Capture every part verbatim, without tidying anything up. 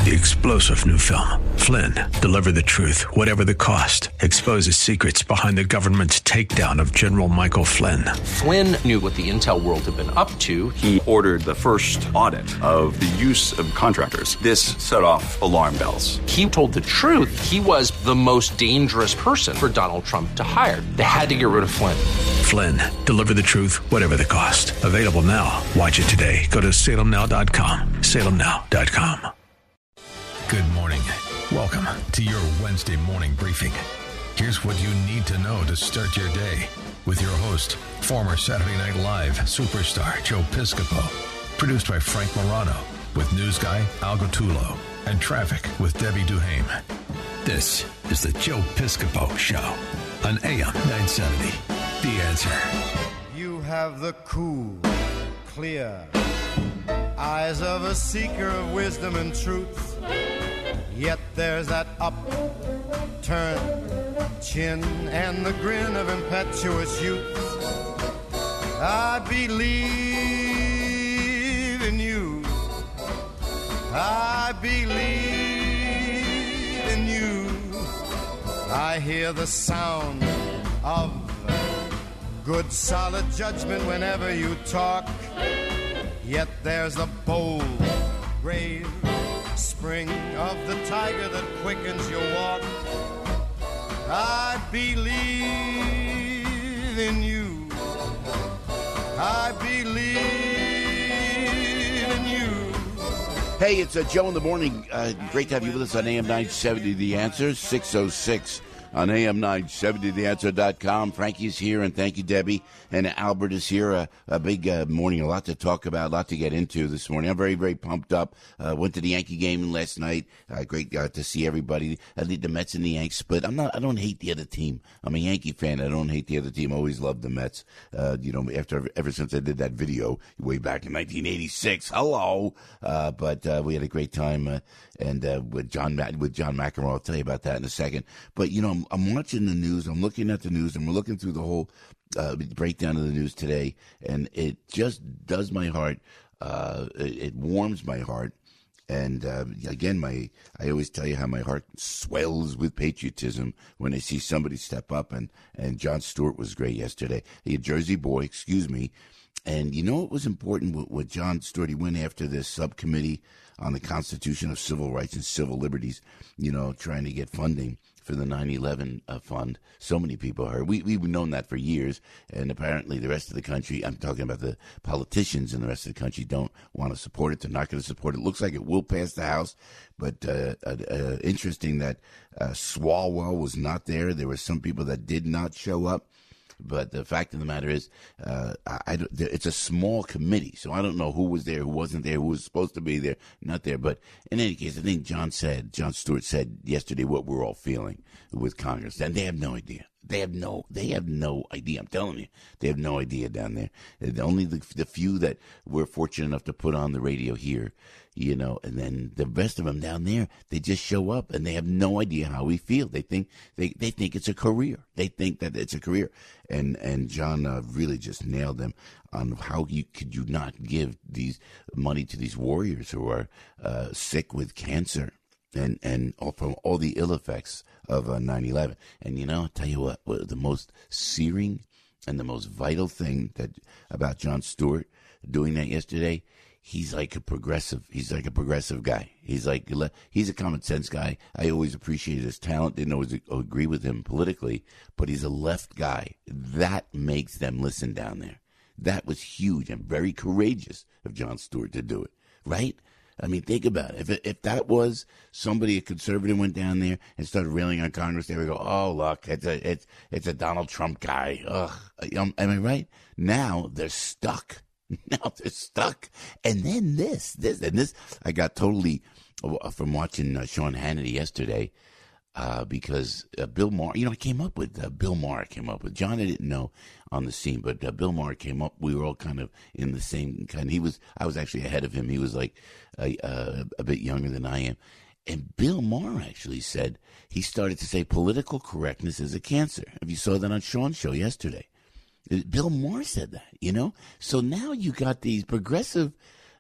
The explosive new film, Flynn, deliver the truth, whatever the cost, exposes secrets behind the government's takedown of General Michael Flynn. Flynn knew what the intel world had been up to. He ordered the first audit of the use of contractors. This set off alarm bells. He told the truth. He was the most dangerous person for Donald Trump to hire. They had to get rid of Flynn. Flynn, deliver the truth, whatever the cost. Available now. Watch it today. Go to salem now dot com. salem now dot com. Good morning. Welcome to your Wednesday morning briefing. Here's what you need to know to start your day with your host, former Saturday Night Live superstar Joe Piscopo. Produced by Frank Morano with news guy Al Gattullo and traffic with Debbie Duhame. This is the Joe Piscopo Show on A M nine seventy. The Answer. You have the cool, clear eyes of a seeker of wisdom and truth. Yet there's that upturned chin and the grin of impetuous youth. I believe in you. I believe in you. I hear the sound of good solid judgment whenever you talk. Yet there's the bold, brave spring of the tiger that quickens your walk. I believe in you. I believe in you. Hey, it's uh, Joe in the morning. Uh, great to have you with us on A M nine seventy The Answer, six oh six on A M nine seventy the answer dot com. Frankie's here, and thank you, Debbie. And Albert is here. Uh, a big uh, morning, a lot to talk about, a lot to get into this morning. I'm very, very pumped up. Uh, went to the Yankee game last night. Uh, great uh, to see everybody. I think the Mets and the Yanks split. I'm not. I don't hate the other team. I'm a Yankee fan. I don't hate the other team. I always loved the Mets. Uh, you know, after ever since I did that video way back in nineteen eighty-six. Hello. Uh, but uh, we had a great time. Uh, and uh, with John with John McEnroe. I'll tell you about that in a second. But you know, I'm, I'm watching the news. I'm looking at the news, and we're looking through the whole uh, breakdown of the news today, and it just does my heart. Uh, it, it warms my heart. And uh, again, my I always tell you how my heart swells with patriotism when I see somebody step up. And, and Jon Stewart was great yesterday. He a Jersey boy, excuse me. And you know what was important with, with Jon Stewart? He went after this subcommittee on the Constitution of Civil Rights and Civil Liberties, you know, trying to get funding for the nine eleven uh, fund. So many people heard. We, we've known that for years, and apparently the rest of the country, I'm talking about the politicians in the rest of the country, don't want to support it. They're not going to support it. It looks like it will pass the House, but uh, uh, uh, interesting that uh, Swalwell was not there. There were some people that did not show up. But the fact of the matter is, uh, I, I, it's a small committee, so I don't know who was there, who wasn't there, who was supposed to be there, not there. But in any case, I think John said, Jon Stewart said yesterday what we're all feeling with Congress, and they have no idea. They have no, they have no idea. I'm telling you, they have no idea down there. Only the, the few that we're fortunate enough to put on the radio here, you know, and then the rest of them down there, they just show up and they have no idea how we feel. They think they, they think it's a career. They think that it's a career. And and John uh, really just nailed them on how you could you not give these money to these warriors who are uh, sick with cancer and and all, from all the ill effects of uh, nine eleven. And you know, I'll tell you what, what the most searing and the most vital thing that about Jon Stewart doing that yesterday. He's like a progressive. He's like a progressive guy. He's like he's a common sense guy. I always appreciated his talent. Didn't always agree with him politically, but he's a left guy. That makes them listen down there. That was huge and very courageous of Jon Stewart to do it. Right? I mean, think about it. If it, if that was somebody, a conservative, went down there and started railing on Congress, they would go, "Oh, look, it's a it's it's a Donald Trump guy." Ugh, am I right? Now they're stuck. Now they're stuck. And then this, this, and this, I got totally uh, from watching uh, Sean Hannity yesterday uh, because uh, Bill Maher, you know, I came up with, uh, Bill Maher came up with, John I didn't know on the scene, but uh, Bill Maher came up, we were all kind of in the same kind, he was, I was actually ahead of him, he was like uh, uh, a bit younger than I am. And Bill Maher actually said, he started to say political correctness is a cancer. If you saw that on Sean's show yesterday. Bill Maher said that, you know? So now you got these progressive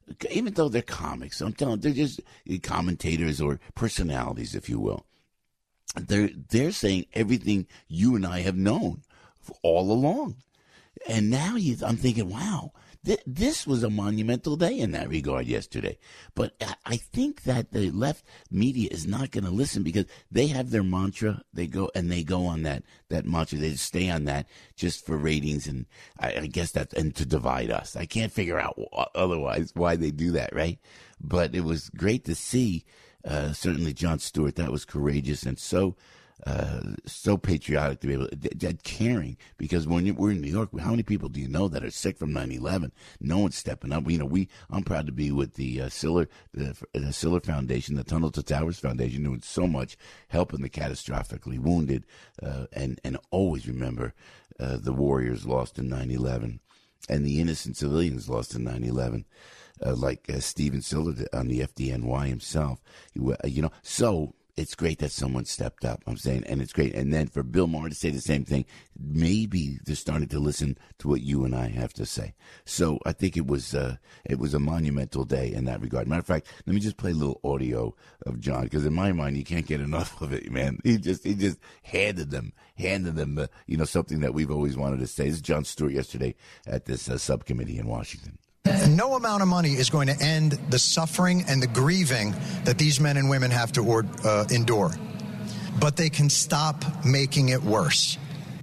even though they're comics, I'm telling you, they're just commentators or personalities, if you will. They're, they're saying everything you and I have known all along. And now you, I'm thinking, wow, th- this was a monumental day in that regard yesterday. But I, I think that the left media is not going to listen because they have their mantra. They go and they go on that, that mantra. They just stay on that just for ratings. And I, I guess that, and to divide us. I can't figure out otherwise why they do that, right? But it was great to see. Uh, certainly Jon Stewart, that was courageous and so uh, so patriotic to be able to, that caring, because when you, we're in New York, how many people do you know that are sick from nine eleven? No one's stepping up. You know, we, I'm proud to be with the uh, Siller, the, the Siller Foundation, the Tunnel to Towers Foundation, doing so much helping the catastrophically wounded, uh, and, and always remember uh, the warriors lost in nine eleven and the innocent civilians lost in nine eleven. Uh, like uh, Steven Siller on the F D N Y himself, you, uh, you know. So it's great that someone stepped up. I'm saying, and it's great. And then for Bill Maher to say the same thing, maybe they're starting to listen to what you and I have to say. So I think it was uh, it was a monumental day in that regard. Matter of fact, let me just play a little audio of John, because in my mind, you can't get enough of it, man. He just he just handed them handed them uh, you know, something that we've always wanted to say. This is Jon Stewart yesterday at this uh, subcommittee in Washington. No amount of money is going to end the suffering and the grieving that these men and women have to or, uh, endure. But they can stop making it worse.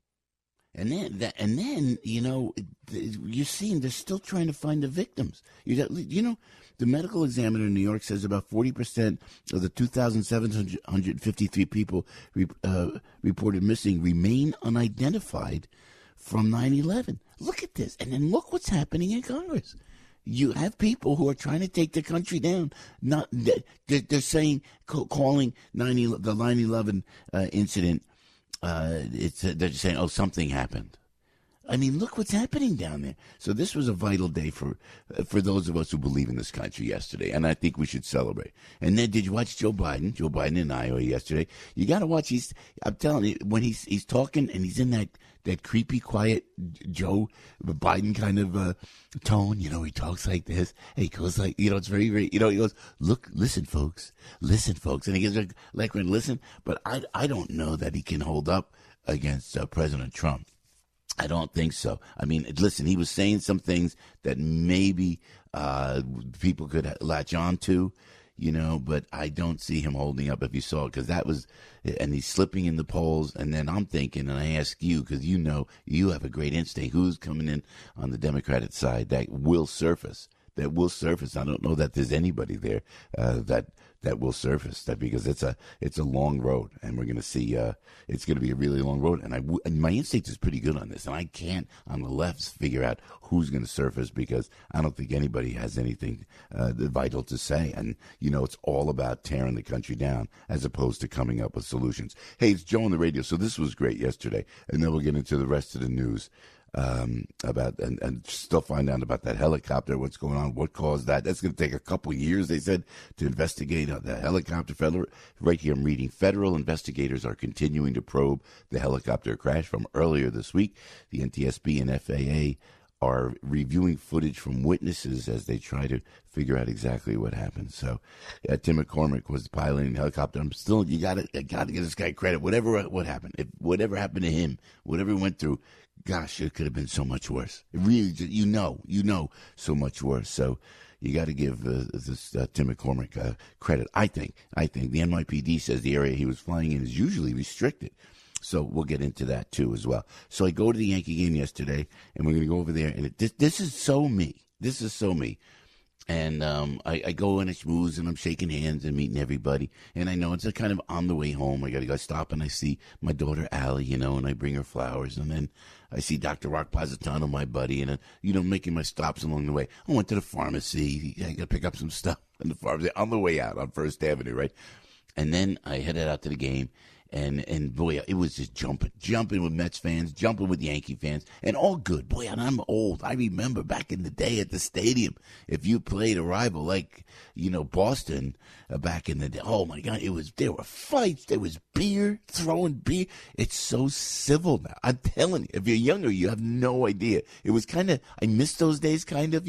And then, that, and then, you know, you're seeing they're still trying to find the victims. You, you know, the medical examiner in New York says about forty percent of the two thousand seven hundred fifty-three people uh, reported missing remain unidentified from nine eleven. Look at this. And then look what's happening in Congress. You have people who are trying to take the country down. Not they're, they're saying, calling the nine eleven uh, incident. Uh, it's uh, they're saying, oh, something happened. I mean, look what's happening down there. So this was a vital day for uh, for those of us who believe in this country yesterday, and I think we should celebrate. And then, did you watch Joe Biden? Joe Biden in Iowa yesterday. You got to watch. He's I'm telling you, when he's he's talking and he's in that. That creepy, quiet Joe Biden kind of uh, tone, you know, he talks like this. He goes like, you know, it's very, very, you know, he goes, look, listen, folks, listen, folks. And he gets like, like when listen, but I, I don't know that he can hold up against uh, President Trump. I don't think so. I mean, listen, he was saying some things that maybe uh, people could latch on to. You know, but I don't see him holding up if you saw it, because that was, and he's slipping in the polls. And then I'm thinking, and I ask you, because you know, you have a great instinct, who's coming in on the Democratic side that will surface, that will surface. I don't know that there's anybody there uh, that that will surface that, because it's a it's a long road, and we're going to see uh, it's going to be a really long road. And I and my instinct is pretty good on this, and I can't on the left figure out who's going to surface, because I don't think anybody has anything uh, vital to say. And you know, it's all about tearing the country down as opposed to coming up with solutions. Hey, it's Joe on the radio. So this was great yesterday, and then we'll get into the rest of the news. Um, about and, and still find out about that helicopter, what's going on, what caused that. That's going to take a couple of years, they said, to investigate uh, the helicopter. Federal, right here I'm reading, federal investigators are continuing to probe the helicopter crash from earlier this week. The N T S B and F A A are reviewing footage from witnesses as they try to figure out exactly what happened. So uh, Tim McCormick was piloting the helicopter. I'm still, you got to got to give this guy credit. Whatever what happened, if whatever happened to him, whatever he went through, gosh, it could have been so much worse. It really, you know, you know, so much worse. So you got to give uh, this uh, Tim McCormick uh, credit. I think, I think the N Y P D says the area he was flying in is usually restricted. So we'll get into that too as well. So I go to the Yankee game yesterday, and we're going to go over there. And it, this, this is so me. This is so me. And um, I, I go and I schmooze, and I'm shaking hands and meeting everybody. And I know it's a kind of on the way home. I got to go stop, and I see my daughter Allie, you know, and I bring her flowers. And then I see Doctor Rock Positano, my buddy, and, uh, you know, making my stops along the way. I went to the pharmacy. I got to pick up some stuff in the pharmacy on the way out on First Avenue, right? And then I headed out to the game. And, and boy, it was just jumping, jumping with Mets fans, jumping with Yankee fans, and all good. Boy, and I'm old. I remember back in the day at the stadium, if you played a rival like, you know, Boston uh, back in the day, oh my God, it was, there were fights, there was beer, throwing beer. It's so civil now. I'm telling you, if you're younger, you have no idea. It was kind of, I miss those days kind of, you know?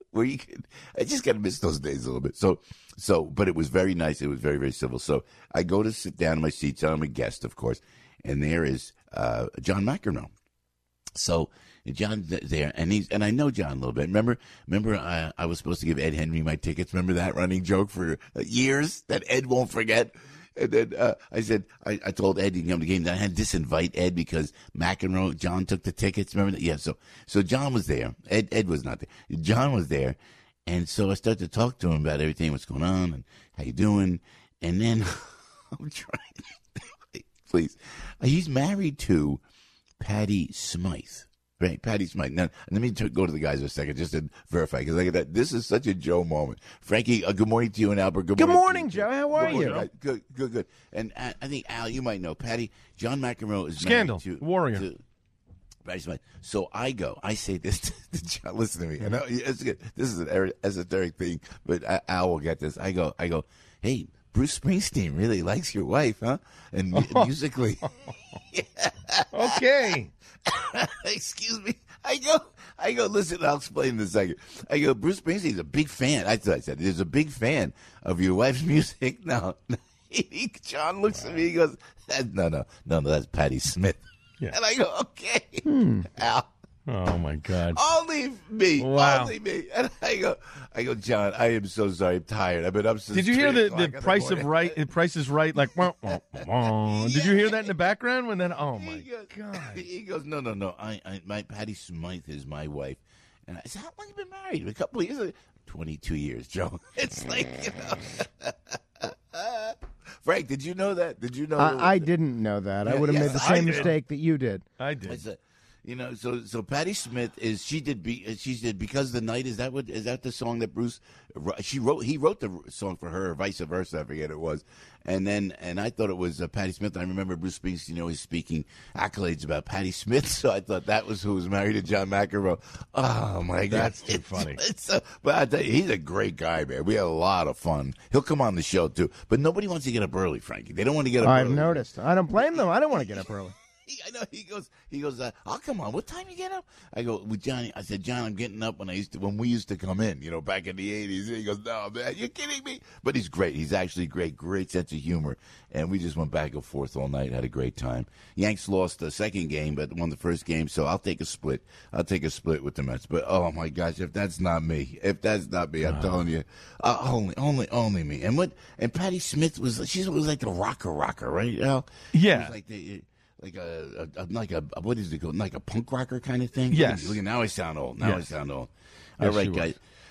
where you could, I just kind of miss those days a little bit. So, so, but it was very nice. It was very, very civil. So I go to sit down in my seat. So I'm a guest, of course. And there is uh, John McEnroe. So John's there, and he's and I know John a little bit. Remember, remember, I, I was supposed to give Ed Henry my tickets. Remember that running joke for years that Ed won't forget. And then uh, I said, I, I told Ed he can come to the game. Then I had to disinvite Ed because McEnroe, John took the tickets. Remember that? Yeah. So, so John was there. Ed, Ed was not there. John was there, and so I started to talk to him about everything, what's going on, and how you doing. And then I'm trying. Please, he's married to Patty Smythe. Right, Patty Smythe. Now, let me t- go to the guys for a second just to verify, because I get that. This is such a Joe moment. Frankie, uh, good morning to you and Albert. Good, good morning, morning Joe. How are good you? Morning, good, good, good. And uh, I think, Al, you might know, Patty, John McEnroe is Scandal, married to Warrior. To Patty Smythe. So I go, I say this to, to John. Listen to me. I know it's good. This is an esoteric thing, but I, Al will get this. I go, I go, hey, Bruce Springsteen really likes your wife, huh? And mu- musically. Yeah. Okay. Excuse me. I go, I go, listen, I'll explain in a second. I go, Bruce Springsteen's a big fan. I thought I said, there's a big fan of your wife's music. No. He, John looks wow. at me, he goes, no, no, no, no, that's Patti Smith. Yeah. And I go, okay. Hmm. Al. Oh, my God. Only me. Wow. Only me. And I go, I go, John, I am so sorry. I'm tired. I've been up since Did you hear the, the the price of right? The Price is Right, like, wah, wah, wah. Did you hear that in the background? When then, oh, my he goes, God. He goes, no, no, no. I, I, my Patty Smythe is my wife. And I said, how long have you been married? A couple of years? twenty-two years, Joe. It's like, you know. Frank, did you know that? Did you know? Uh, I didn't know that. Yeah, I would have yes, made the same I did. mistake that you did. I did. I said, you know, so so Patti Smith is she did be she did Because the Night. Is that what is that the song that Bruce she wrote? He wrote the song for her, or vice versa. I forget it was. And then and I thought it was uh, Patti Smith. I remember Bruce Springsteen, you know, he's speaking accolades about Patti Smith. So I thought that was who was married to John McEnroe. Oh my God, that's too funny. It's, it's, uh, but I tell you, he's a great guy, man. We had a lot of fun. He'll come on the show too. But nobody wants to get up early, Frankie. They don't want to get up. I've early. noticed. I don't blame them. I don't want to get up early. He, I know he goes. He goes. Uh, I'll come on. What time you get up? I go with Johnny. I said, John, I'm getting up when I used to when we used to come in. You know, back in the eighties. He goes, no, man, you're kidding me. But he's great. He's actually great. Great sense of humor. And we just went back and forth all night. Had a great time. Yanks lost the second game, but won the first game. So I'll take a split. I'll take a split with the Mets. But oh my gosh, if that's not me, if that's not me, I'm uh, telling you, uh, only, only, only me. And what? And Patti Smith was. She was like the rocker, rocker, right? Al? Yeah. It was like the. Like a, a, a like a what is it called? Like a punk rocker kind of thing. Yes. Look, look, now I sound old. Now yes. I sound old. Yes, all right, guys.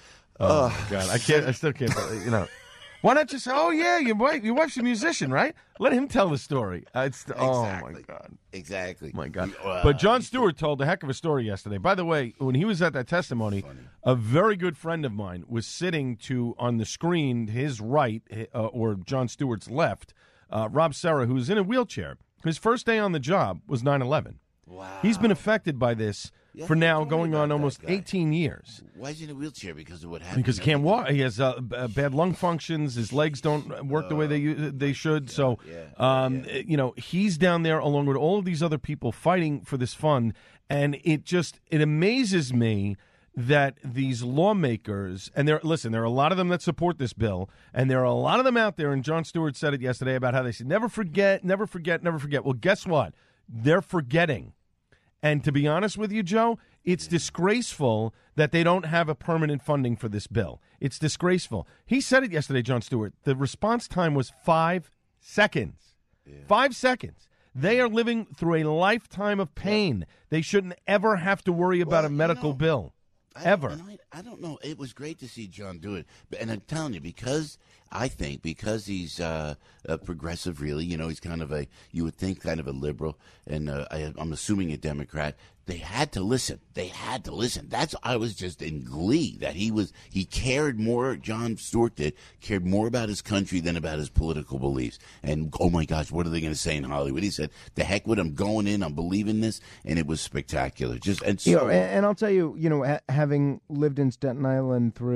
Oh, oh God, I can't. I still can't. You know, why not just say, "Oh yeah, your wife, your wife's a musician, right?" Let him tell the story. Uh, it's the, exactly. Oh my God. Exactly. My God. Uh, but Jon Stewart told a heck of a story yesterday. By the way, when he was at that testimony, a very good friend of mine was sitting to on the screen, his right uh, or Jon Stewart's left, uh, Rob Serra, who's in a wheelchair. His first day on the job was nine eleven. Wow. He's been affected by this yeah, for now going on almost guy. eighteen years. Why is he in a wheelchair? Because of what happened? Because he can't walk. He has uh, b- bad lung functions. His legs don't work the way they they should. So, um, yeah. you know, he's down there along with all of these other people fighting for this fund. And it just, it amazes me that these lawmakers, and there, listen, there are a lot of them that support this bill, and there are a lot of them out there, and Jon Stewart said it yesterday about how they said, never forget, never forget, never forget. Well, guess what? They're forgetting. And to be honest with you, Joe, it's disgraceful that they don't have a permanent funding for this bill. It's disgraceful. He said it yesterday, Jon Stewart. The response time was five seconds. Yeah. Five seconds. They are living through a lifetime of pain. Yeah. They shouldn't ever have to worry about well, a medical you know, bill. Ever. I, I, I don't know. It was great to see John do it. And I'm telling you, because I think because he's uh, a progressive, really, you know, he's kind of a, you would think kind of a liberal, and uh, I, I'm assuming a Democrat. They had to listen. They had to listen. That's, I was just in glee that he was, he cared more, Jon Stewart did, cared more about his country than about his political beliefs. And, oh my gosh, what are they going to say in Hollywood? He said, the heck with, I'm going in, I'm believing this, and it was spectacular. Just, and so. You know, and, and I'll tell you, you know, ha- having lived in Staten Island through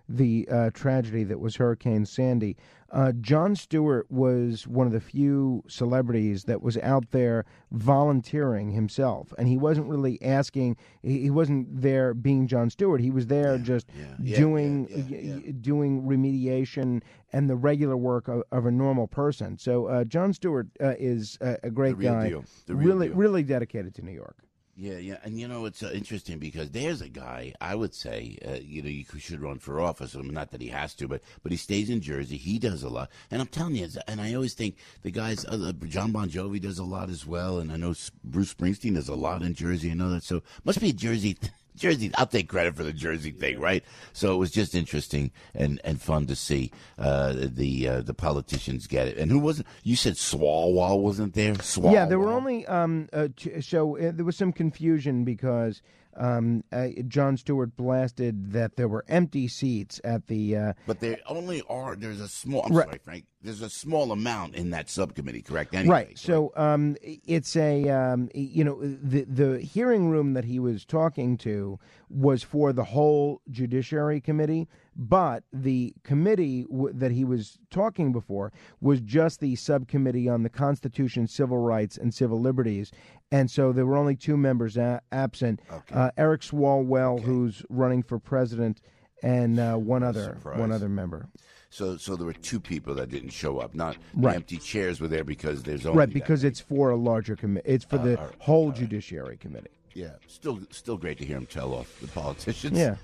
the uh, tragedy that was Hurricane Sandy. Uh, Jon Stewart was one of the few celebrities that was out there volunteering himself, and he wasn't really asking. He, he wasn't there being Jon Stewart. He was there yeah, just yeah, yeah, doing yeah, yeah, yeah. doing remediation and the regular work of, of a normal person. So uh, Jon Stewart uh, is a, a great the real guy, deal. The real really deal. really dedicated to New York. Yeah, yeah, and you know it's uh, interesting because there's a guy I would say uh, you know you should run for office. I mean, not that he has to, but but he stays in Jersey. He does a lot, and I'm telling you, and I always think the guys, uh, John Bon Jovi does a lot as well, and I know Bruce Springsteen does a lot in Jersey. I know that, so must be a Jersey. Th- Jersey, I'll take credit for the Jersey thing, right? So it was just interesting and, and fun to see uh, the uh, the politicians get it. And who wasn't? You said Swalwell wasn't there. Swalwell. Yeah, there were only um, uh, t- so uh, there was some confusion because um, uh, Jon Stewart blasted that there were empty seats at the. Uh, but there only are. There's a small. I'm right. sorry, Frank. There's a small amount in that subcommittee, correct? Anyway, right. So um, it's a um, you know the the hearing room that he was talking to was for the whole Judiciary Committee, but the committee w- that he was talking before was just the subcommittee on the Constitution, Civil Rights, and Civil Liberties, and so there were only two members a- absent: okay. uh, Eric Swalwell, okay. who's running for president, and uh, one other surprise. one other member. So, so there were two people that didn't show up. Not right. the empty chairs were there because there's only right because it's for a larger committee. It's for uh, the all right. whole all right. Judiciary Committee. Yeah, still, still great to hear him tell off the politicians. Yeah.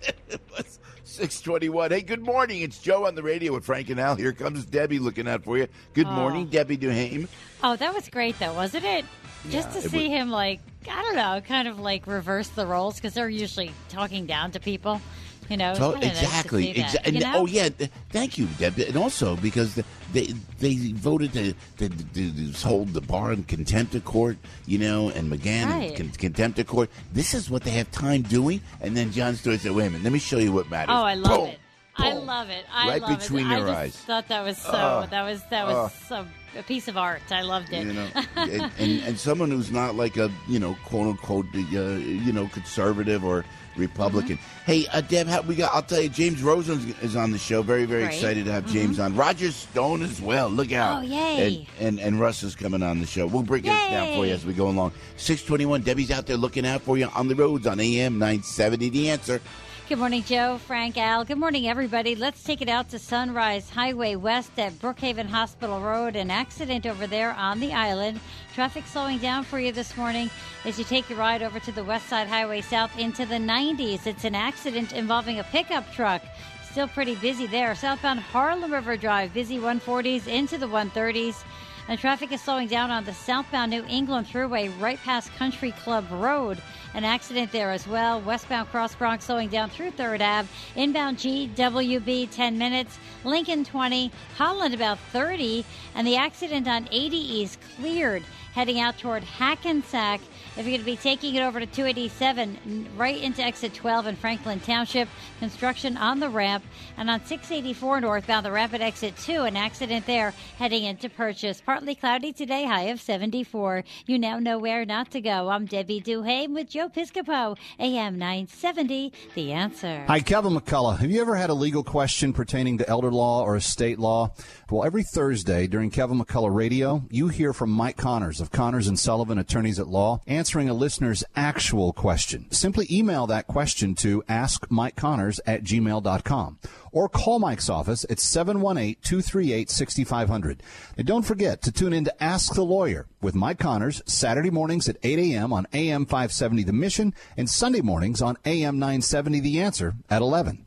six twenty-one. Hey, good morning. It's Joe on the radio with Frank and Al. Here comes Debbie looking out for you. Good oh. morning, Debbie Duhame. Oh, that was great, though, wasn't it? Just Yeah, to it see was- him, like, I don't know, kind of like reverse the roles because they're usually talking down to people. You know, So, it's kinda nice to exactly. see that, Exa- and, you know? Oh, yeah. th- Thank you, Deb. And also because the, they they voted to, to, to, to hold the bar in contempt of court, you know, and McGahn Right. in con- contempt of court. This is what they have time doing. And then Jon Stewart said, "Wait a minute, let me show you what matters." Oh, I love Boom, it. I boom. love it. I Right love between it. your I just eyes. thought that was so. Oh. that was that was Oh. so, a piece of art. I loved it. You know, and, and and someone who's not like a you know quote unquote uh, you know conservative or Republican. Mm-hmm. Hey, uh, Deb, how, we got. I'll tell you, James Rosen is on the show. Very very Great. excited to have Mm-hmm. James on. Roger Stone as well. Look out! Oh, yay. And, and and Russ is coming on the show. We'll break it down for you Yay. as we go along. Six twenty one. Debbie's out there looking out for you on the roads on A M nine seventy. The Answer. Good morning, Joe, Frank, Al. Good morning, everybody. Let's take it out to Sunrise Highway West at Brookhaven Hospital Road. An accident over there on the island. Traffic slowing down for you this morning as you take your ride over to the West Side Highway South into the nineties. It's an accident involving a pickup truck. Still pretty busy there. Southbound Harlem River Drive, busy one forties into the one thirties. And traffic is slowing down on the southbound New England Thruway right past Country Club Road. An accident there as well. Westbound Cross Bronx slowing down through third Avenue. Inbound G W B ten minutes. Lincoln twenty. Holland about thirty. And the accident on eighty is cleared heading out toward Hackensack. If you're going to be taking it over to two eighty-seven, right into exit twelve in Franklin Township, construction on the ramp. And on six eighty-four northbound, the ramp at exit two, an accident there heading into Purchase. Partly cloudy today, high of seventy-four. You now know where not to go. I'm Debbie Duhame with Joe Piscopo, A M nine seventy, The Answer. Hi, Kevin McCullough. Have you ever had a legal question pertaining to elder law or estate law? Well, every Thursday during Kevin McCullough Radio, you hear from Mike Connors of Connors and Sullivan Attorneys at Law, answering a listener's actual question. Simply email that question to ask mike connors at gmail dot com or call Mike's office at seven one eight, two three eight, six five zero zero. And don't forget to tune in to Ask the Lawyer with Mike Connors Saturday mornings at eight a.m. on A M five seventy The Mission and Sunday mornings on A M nine seventy The Answer at eleven.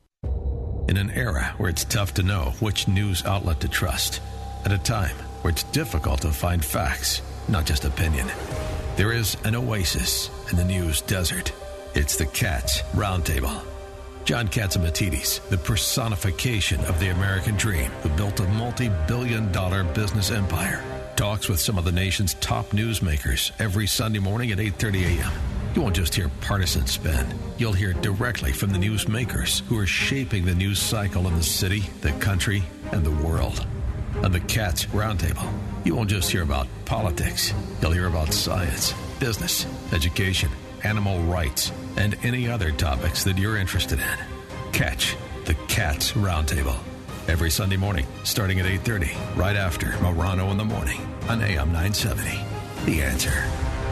In an era where it's tough to know which news outlet to trust, at a time where it's difficult to find facts, not just opinion, there is an oasis in the news desert. It's the Cats Roundtable. John Catsimatidis, the personification of the American dream, who built a multi-billion dollar business empire, talks with some of the nation's top newsmakers every Sunday morning at eight thirty a.m. You won't just hear partisan spin. You'll hear directly from the newsmakers who are shaping the news cycle in the city, the country, and the world. On the Cats Roundtable, you won't just hear about politics. You'll hear about science, business, education, animal rights, and any other topics that you're interested in. Catch The Cats Roundtable. Every Sunday morning, starting at eight thirty, right after Morano in the Morning on A M nine seventy. The Answer.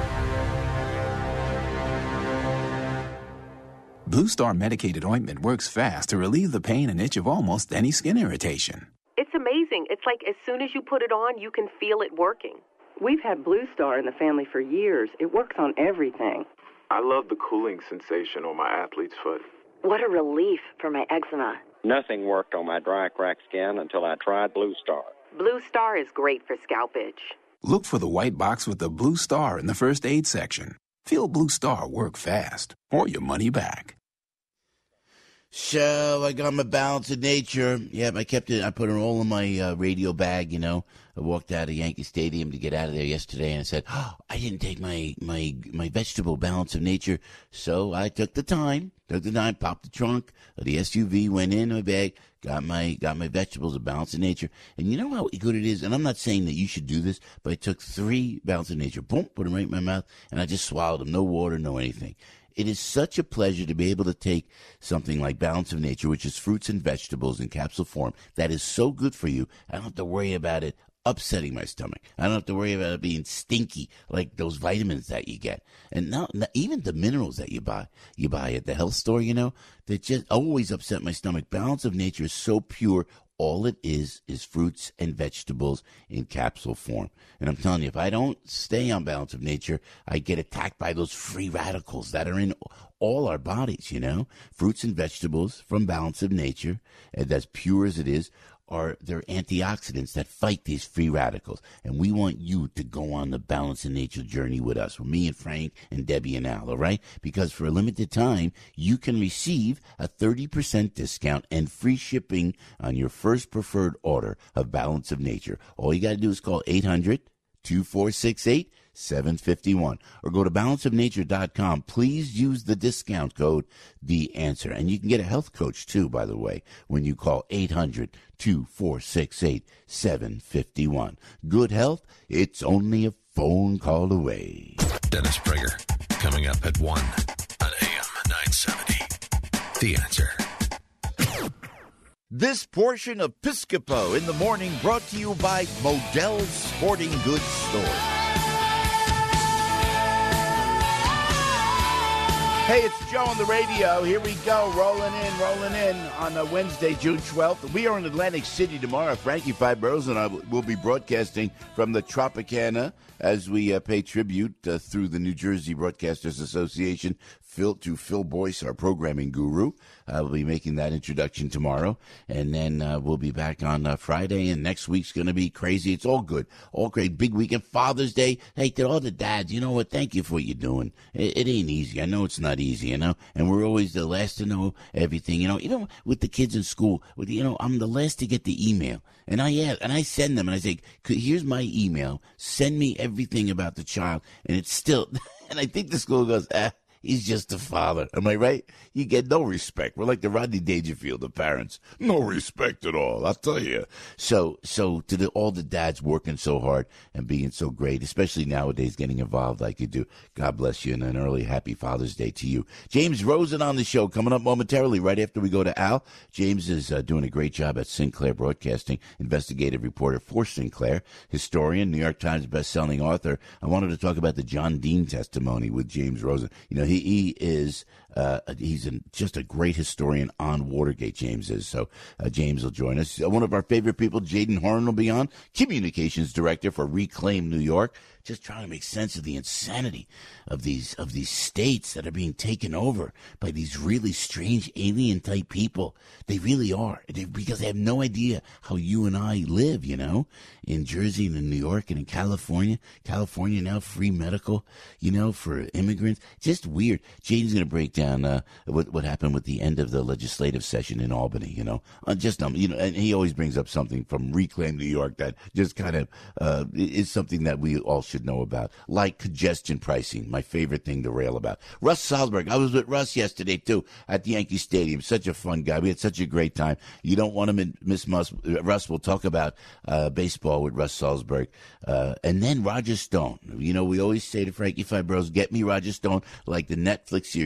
Blue Star medicated ointment works fast to relieve the pain and itch of almost any skin irritation. It's amazing. It's like as soon as you put it on, you can feel it working. We've had Blue Star in the family for years. It works on everything. I love the cooling sensation on my athlete's foot. What a relief for my eczema. Nothing worked on my dry, cracked skin until I tried Blue Star. Blue Star is great for scalp itch. Look for the white box with the Blue Star in the first aid section. Feel Blue Star work fast, or your money back. So I got my Balance of Nature. Yep, I kept it. I put it all in my uh, radio bag, you know. I walked out of Yankee Stadium to get out of there yesterday, and I said, oh, I didn't take my, my, my vegetable Balance of Nature. So I took the time, took the time, popped the trunk of the S U V, went in my bag, got my got my vegetables of Balance of Nature. And you know how good it is? And I'm not saying that you should do this, but I took three Balance of Nature, boom, put them right in my mouth, and I just swallowed them. No water, no anything. It is such a pleasure to be able to take something like Balance of Nature, which is fruits and vegetables in capsule form, that is so good for you. I don't have to worry about it upsetting my stomach. I don't have to worry about it being stinky like those vitamins that you get. And now, even the minerals that you buy, you buy at the health store, you know, they just always upset my stomach. Balance of Nature is so pure. All it is is fruits and vegetables in capsule form. And I'm telling you, if I don't stay on Balance of Nature, I get attacked by those free radicals that are in all our bodies, you know. Fruits and vegetables from Balance of Nature, and as pure as it is, are they're antioxidants that fight these free radicals. And we want you to go on the Balance of Nature journey with us, with me and Frank and Debbie and Al, all right? Because for a limited time, you can receive a thirty percent discount and free shipping on your first preferred order of Balance of Nature. All you got to do is call eight hundred, two four six eight, seven five one or go to balance of nature dot com. Please use the discount code The Answer. And you can get a health coach too, by the way, when you call eight hundred, two four six eight, seven five one. Good health, it's only a phone call away. Dennis Prager, coming up at one on A M nine seventy. The Answer. This portion of Piscopo in the Morning brought to you by Modell's Sporting Goods Store. Hey, it's Joe on the radio. Here we go, rolling in, rolling in on a Wednesday, June twelfth. We are in Atlantic City tomorrow. Frankie Fibros and I will be broadcasting from the Tropicana as we uh, pay tribute uh, through the New Jersey Broadcasters Association Phil, to Phil Boyce, our programming guru. Uh, we'll be making that introduction tomorrow, and then uh, we'll be back on uh, Friday, and next week's going to be crazy. It's all good. All great. Big weekend. Father's Day. Hey, to all the dads, you know what? Thank you for what you're doing. It, it ain't easy. I know it's not easy, you know, and we're always the last to know everything, you know. Even with the kids in school, with you know, I'm the last to get the email, and I add, and I send them, and I say, here's my email. Send me everything about the child, and it's still, and I think the school goes, ah. He's just a father. Am I right? You get no respect. We're like the Rodney Dangerfield of parents. No respect at all, I'll tell you. So, so to the, all the dads working so hard and being so great, especially nowadays getting involved like you do, God bless you, and an early happy Father's Day to you. James Rosen on the show coming up momentarily right after we go to Al. James is uh, doing a great job at Sinclair Broadcasting, investigative reporter for Sinclair, historian, New York Times bestselling author. I wanted to talk about the John Dean testimony with James Rosen. You know, He, he is uh, he's an, just a great historian on Watergate, James is. So uh, James will join us. One of our favorite people, Jaden Horn, will be on, communications director for Reclaim New York, just trying to make sense of the insanity of these of these states that are being taken over by these really strange alien-type people. They really are, they, because they have no idea how you and I live, you know, in Jersey and in New York and in California. California now, free medical, you know, for immigrants. Just weird. Jaden's going to break down uh, what, what happened with the end of the legislative session in Albany, you know. Uh, just, um, you know, and he always brings up something from Reclaim New York that just kind of uh, is something that we all should know about, like congestion pricing, my favorite thing to rail about. Russ Salzberg, I was with Russ yesterday, too, at the Yankee Stadium. Such a fun guy. We had such a great time. You don't want to miss Mus- Russ. We'll talk about uh, baseball with Russ Salzberg. Uh, and then Roger Stone. You know, we always say to Frankie Fibros, get me Roger Stone, like the Netflix series that you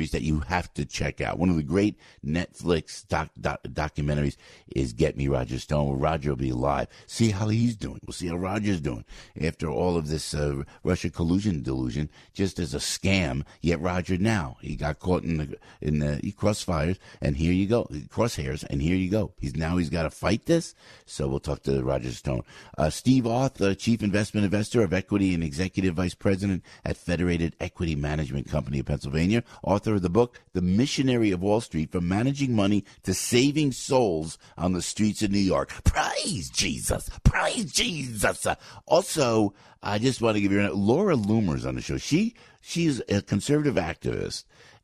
have to check out. One of the great Netflix doc, doc, documentaries is Get Me Roger Stone, where Roger will be alive. See how he's doing. We'll see how Roger's doing after all of this uh, Russia collusion delusion, just as a scam. Yet Roger now, he got caught in the in the crossfires, and here you go, crosshairs, and here you go. He's now he's got to fight this. So we'll talk to Roger Stone. Uh, Steve Auth, uh, Chief Investment Investor of Equity and Executive Vice President at Federated Equity Management Company of Pennsylvania, author of the book The Missionary of Wall Street: From Managing Money to Saving Souls on the Streets of New York. Praise Jesus! Praise Jesus! Uh, also, I just want to give you a Laura Loomer's on the show. She she's a conservative activist,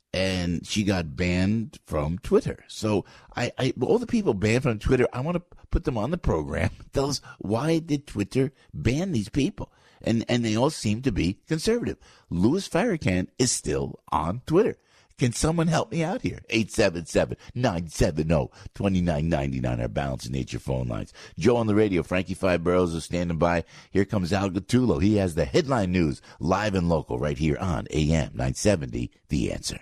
and she got banned from Twitter. So I, I all the people banned from Twitter, I want to put them on the program. Tell us, why did Twitter ban these people? And and they all seem to be conservative. Louis Farrakhan is still on Twitter. Can someone help me out here? eight seven seven, nine seven zero, two nine nine nine, our Balance of Nature phone lines. Joe on the radio, Frankie Five Boroughs is standing by. Here comes Al Gattullo. He has the headline news, live and local, right here on A M nine seventy, The Answer.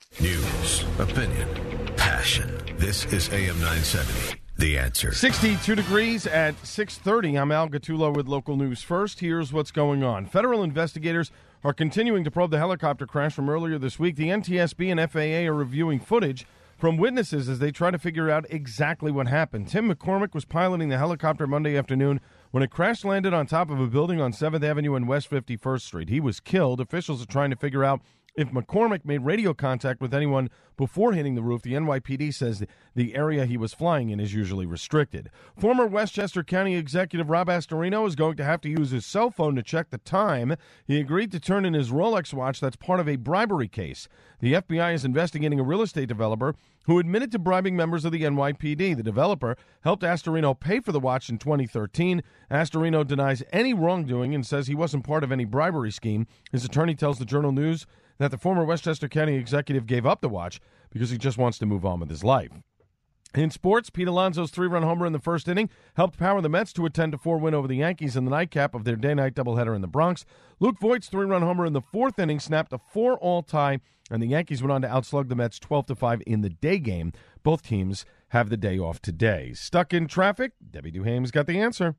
News, opinion, passion. This is A M nine seventy, The Answer. sixty-two degrees at six thirty. I'm Al Gattullo with local news first. Here's what's going on. Federal investigators are continuing to probe the helicopter crash from earlier this week. The N T S B and F A A are reviewing footage from witnesses as they try to figure out exactly what happened. Tim McCormick was piloting the helicopter Monday afternoon when it crash landed on top of a building on seventh Avenue and West fifty-first Street. He was killed. Officials are trying to figure out if McCormick made radio contact with anyone before hitting the roof. The N Y P D says the area he was flying in is usually restricted. Former Westchester County Executive Rob Astorino is going to have to use his cell phone to check the time. He agreed to turn in his Rolex watch that's part of a bribery case. The F B I is investigating a real estate developer who admitted to bribing members of the N Y P D. The developer helped Astorino pay for the watch in twenty thirteen. Astorino denies any wrongdoing and says he wasn't part of any bribery scheme. His attorney tells the Journal News that the former Westchester County executive gave up the watch because he just wants to move on with his life. In sports, Pete Alonso's three-run homer in the first inning helped power the Mets to a ten to four win over the Yankees in the nightcap of their day-night doubleheader in the Bronx. Luke Voigt's three-run homer in the fourth inning snapped a four-all tie, and the Yankees went on to outslug the Mets twelve to five in the day game. Both teams have the day off today. Stuck in traffic? Debbie Duhame's got the answer.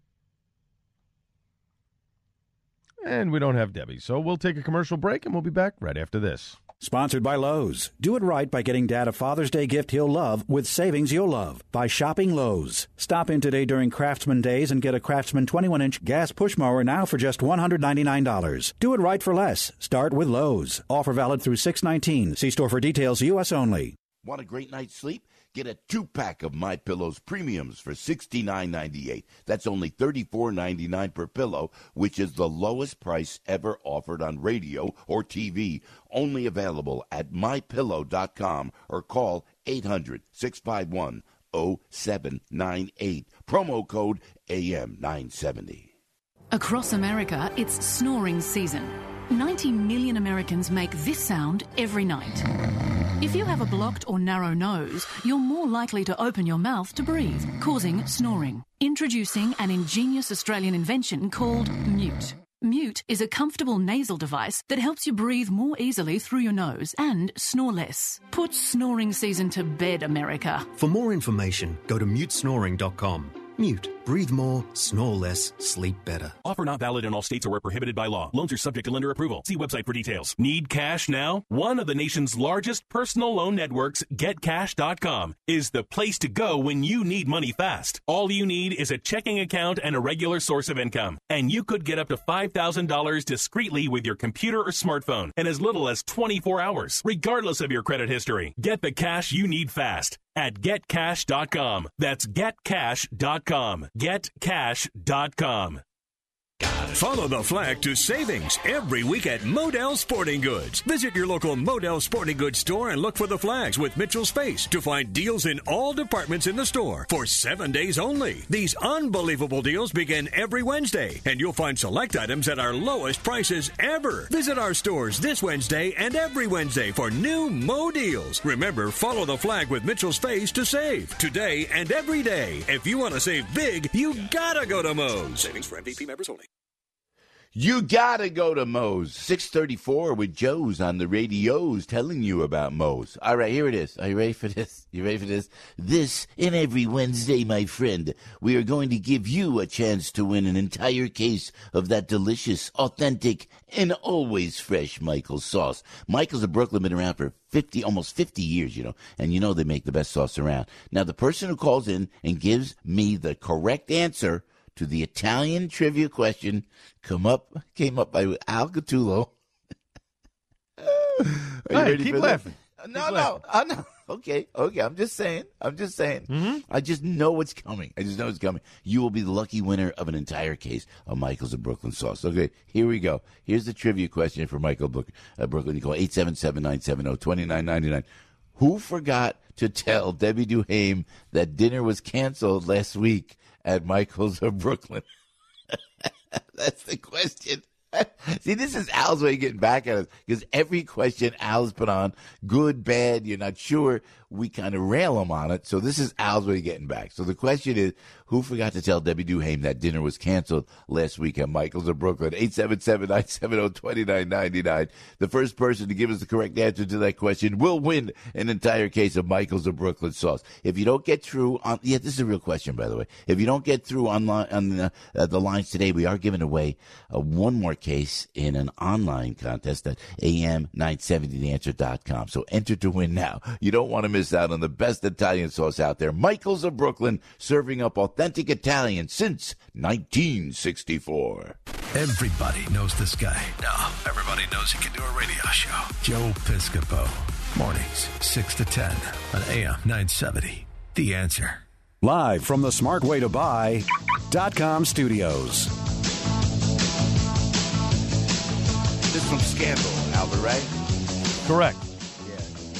And we don't have Debbie, so we'll take a commercial break, and we'll be back right after this. Sponsored by Lowe's. Do it right by getting Dad a Father's Day gift he'll love with savings you'll love by shopping Lowe's. Stop in today during Craftsman Days and get a Craftsman twenty-one inch gas push mower now for just one hundred ninety-nine dollars. Do it right for less. Start with Lowe's. Offer valid through six nineteen. See store for details. U S only. Want a great night's sleep? Get a two-pack of MyPillow's premiums for sixty-nine ninety-eight. That's only thirty-four ninety-nine per pillow, which is the lowest price ever offered on radio or T V. Only available at my pillow dot com or call eight hundred, six five one, zero seven nine eight. Promo code A M nine seventy. Across America, it's snoring season. ninety million Americans make this sound every night. If you have a blocked or narrow nose, you're more likely to open your mouth to breathe, causing snoring. Introducing an ingenious Australian invention called Mute. Mute is a comfortable nasal device that helps you breathe more easily through your nose and snore less. Put snoring season to bed, America. For more information, go to mute snoring dot com. Mute. Breathe more, snore less, sleep better. Offer not valid in all states or where prohibited by law. Loans are subject to lender approval. See website for details. Need cash now? One of the nation's largest personal loan networks, get cash dot com, is the place to go when you need money fast. All you need is a checking account and a regular source of income. And you could get up to five thousand dollars discreetly with your computer or smartphone in as little as twenty-four hours, regardless of your credit history. Get the cash you need fast at get cash dot com. That's get cash dot com. get cash dot com. Follow the flag to savings every week at Modell Sporting Goods. Visit your local Modell Sporting Goods store and look for the flags with Mitchell's face to find deals in all departments in the store for seven days only. These unbelievable deals begin every Wednesday, and you'll find select items at our lowest prices ever. Visit our stores this Wednesday and every Wednesday for new Mo deals. Remember, follow the flag with Mitchell's face to save today and every day. If you want to save big, you gotta go to Mo's. Savings for M V P members only. You gotta go to Moe's. six thirty-four with Joe's on the radios telling you about Moe's. All right, here it is. Are you ready for this? You ready for this? This and every Wednesday, my friend, we are going to give you a chance to win an entire case of that delicious, authentic, and always fresh Michael's sauce. Michael's of Brooklyn been around for fifty, almost fifty years, you know, and you know they make the best sauce around. Now, the person who calls in and gives me the correct answer to the Italian trivia question come up came up by Al Gattulo. Are you right, ready keep for laughing. That? No, keep no, laughing. I know. Okay, okay. I'm just saying. I'm just saying. Mm-hmm. I just know it's coming. I just know it's coming. You will be the lucky winner of an entire case of Michael's of Brooklyn sauce. Okay, here we go. Here's the trivia question for Michael Brook, uh, Brooklyn. You call eight seven seven, nine seven zero, two nine nine nine. Who forgot to tell Debbie Duhame that dinner was canceled last week at Michael's of Brooklyn? That's the question. See, this is Al's way of getting back at us, because every question Al's put on, good, bad, you're not sure, we kind of rail him on it. So this is Al's way of getting back. So the question is, who forgot to tell Debbie Duhame that dinner was canceled last week at Michael's of Brooklyn? eight seven seven, nine seven zero, two nine nine nine. The first person to give us the correct answer to that question will win an entire case of Michael's of Brooklyn sauce. If you don't get through on, yeah, this is a real question, by the way. If you don't get through on, on the, uh, the lines today, we are giving away uh, one more case in an online contest at A M nine seventy the answer dot com. So enter to win now. You don't want to miss out on the best Italian sauce out there. Michael's of Brooklyn, serving up authentic Italian since nineteen sixty-four. Everybody knows this guy. No, everybody knows he can do a radio show. Joe Piscopo. Mornings, six to ten on A M nine seventy. The Answer. Live from the smart way to buy dot com studios. This from Scandal, Albert, right? Correct. Yeah.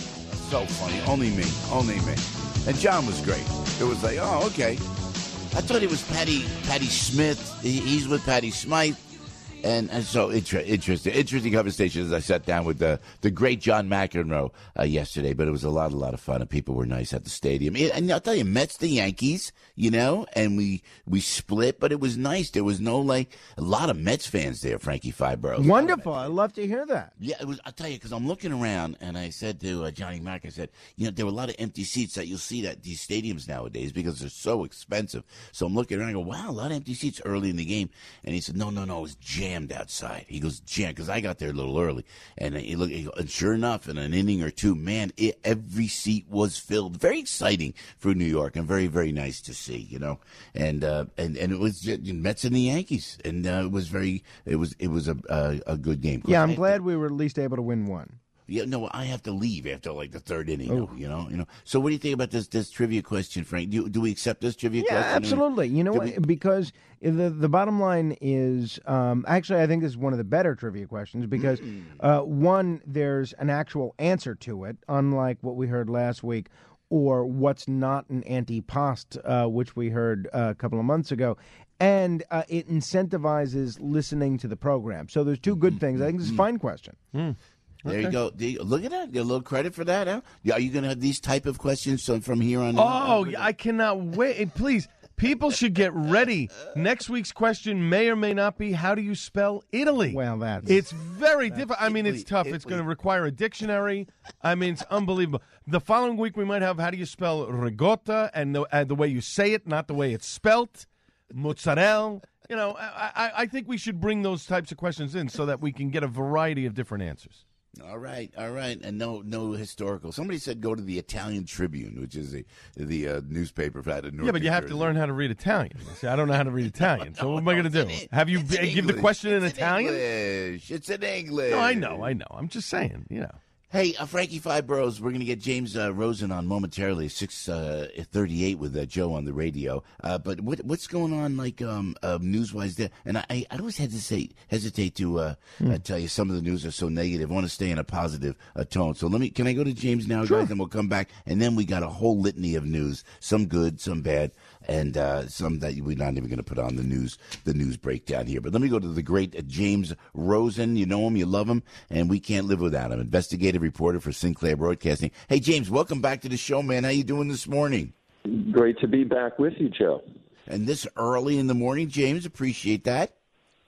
So funny. Only me. Only me. And John was great. It was like, oh, okay. I thought it was Patty Patty Smith. He, he's with Patty Smythe. And, and so inter- interesting, interesting conversation as I sat down with the, the great John McEnroe uh, yesterday. But it was a lot, a lot of fun, and people were nice at the stadium. It, and I'll tell you, Mets the Yankees, you know, and we we split, but it was nice. There was no like a lot of Mets fans there, Frankie Fibro. Wonderful. I love to hear that. Yeah, it was. I'll tell you, because I'm looking around, and I said to uh, Johnny Mack, I said, you know, there were a lot of empty seats that you'll see at these stadiums nowadays because they're so expensive. So I'm looking around, I go, wow, a lot of empty seats early in the game. And he said, no, no, no, it was jammed outside. He goes, jammed, because I got there a little early. And he looked, he goes, and sure enough, in an inning or two, man, it, every seat was filled. Very exciting for New York, and very, very nice to see, you know. And uh, and and it was just Mets and the Yankees, and uh, it was very, it was it was a a, a good game. Yeah, I'm glad we were at least able to win one. Yeah, no, I have to leave after like the third inning. Oh. You know, you know. So, what do you think about this this trivia question, Frank? Do do we accept this trivia yeah, question? Yeah, absolutely. You know, we... because the the bottom line is, um, actually, I think this is one of the better trivia questions because mm. uh, one, there's an actual answer to it, unlike what we heard last week, or what's not an antipasto, uh, which we heard uh, a couple of months ago. And uh, it incentivizes listening to the program. So there's two good things. I think this is a fine question. Mm. There Okay. you go. There you, look at that. Get a little credit for that. Huh? Are you going to have these type of questions from, from here on? Oh, I cannot wait. Please, people should get ready. Next week's question may or may not be, how do you spell Italy? Well, that's... It's very difficult. I mean, Italy, it's tough. Italy. It's going to require a dictionary. I mean, it's unbelievable. The following week, we might have, how do you spell ricotta, and the, and the way you say it, not the way it's spelt, mozzarella. You know, I, I, I think we should bring those types of questions in so that we can get a variety of different answers. All right, all right, and no, no historical. Somebody said go to the Italian Tribune, which is the the uh, newspaper out of North. Yeah, but you have to learn how to read Italian. See, I don't know how to read Italian, so what am I going to do? Have you give English. the question in it's Italian? In English. It's in English. No, I know, I know. I'm just saying, you know. Hey, uh, Frankie Five Boroughs, we're going to get James uh, Rosen on momentarily, six thirty-eight with uh, Joe on the radio. Uh, but what, what's going on, like, um, uh, news-wise there? And I, I always hesitate hesitate to uh, mm. uh, tell you some of the news are so negative. I want to stay in a positive uh, tone. So let me, can I go to James now, Sure. guys, and we'll come back. And then we got a whole litany of news, some good, some bad, and uh, some that we're not even going to put on the news, the news breakdown here. But let me go to the great uh, James Rosen. You know him, you love him, and we can't live without him. Investigative reporter for Sinclair Broadcasting. Hey, James, welcome back to the show, man. How you doing this morning? Great to be back with you, Joe. And this early in the morning, James, appreciate that.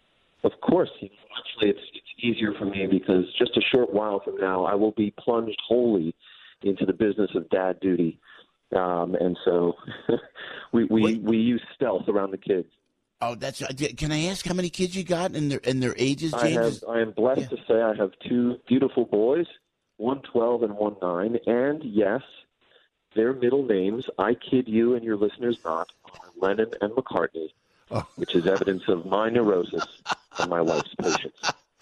Of course. Actually, it's, it's easier for me because just a short while from now, I will be plunged wholly into the business of dad duty. Um, and so we, we, we use stealth around the kids. Oh, that's. Can I ask how many kids you got and their and their ages, James? I have. I am blessed yeah. to say I have two beautiful boys, one twelve and one nine, and yes, their middle names, I kid you and your listeners not, are Lennon and McCartney, oh. which is evidence of my neurosis and my wife's patience.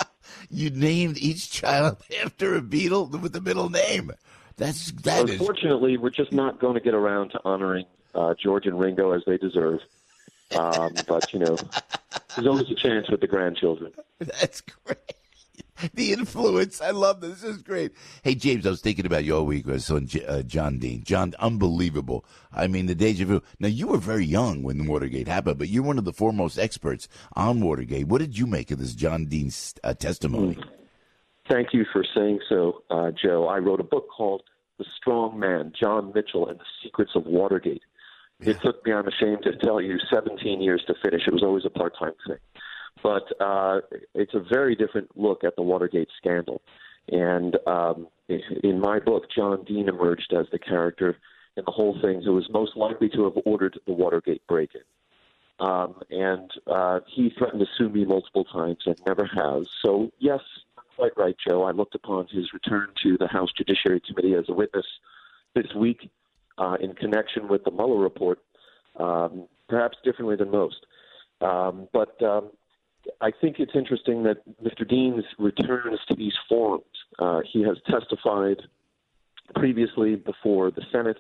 You named each child after a Beatle with the middle name. That's that. Unfortunately, is... we're just not going to get around to honoring uh, George and Ringo as they deserve. Um, but, you know, there's always a chance with the grandchildren. That's great. The influence. I love this. This is great. Hey, James, I was thinking about you all week with son, uh, John Dean. John, unbelievable. I mean, the deja vu. Now, you were very young when Watergate happened, but you're one of the foremost experts on Watergate. What did you make of this John Dean's uh, testimony? Mm. Thank you for saying so, uh, Joe. I wrote a book called The Strong Man, John Mitchell and the Secrets of Watergate. Yeah. It took me, I'm ashamed to tell you, seventeen years to finish. It was always a part-time thing. But uh, it's a very different look at the Watergate scandal. And um, in my book, John Dean emerged as the character in the whole thing who was most likely to have ordered the Watergate break-in. Um, and uh, he threatened to sue me multiple times and never has. So, yes, quite right, Joe. I looked upon his return to the House Judiciary Committee as a witness this week uh, in connection with the Mueller report, um, perhaps differently than most. Um, but um, I think it's interesting that Mister Dean's returns to these forums. Uh, he has testified previously before the Senate.